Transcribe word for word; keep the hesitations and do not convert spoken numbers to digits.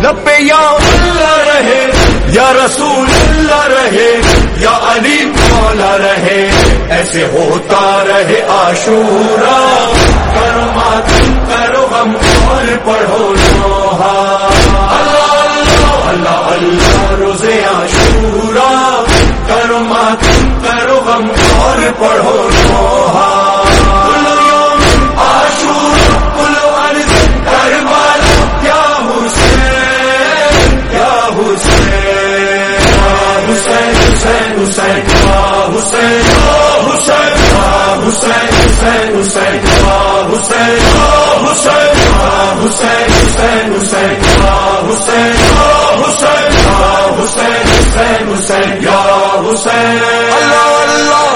लपे या अल्लाह रहे, या रसूल अल्लाह रहे, या अली मौला रहे, ऐसे होता रहे आशूरा। करो मातम करो गम और पढ़ो लोहा, अल्लाह अल्लाह अल्लाह अल्लाह रोज़े आशूरा। करो मातम करो गम और पढ़ो लोहा। Hussein, Hussein, Hussein, Hussein, Hussein, Hussein, Hussein, Hussein, Hussein, Hussein, Hussein, Hussein, Hussein, Hussein, Hussein, Hussein, Ya Hussein, Allah, Allah.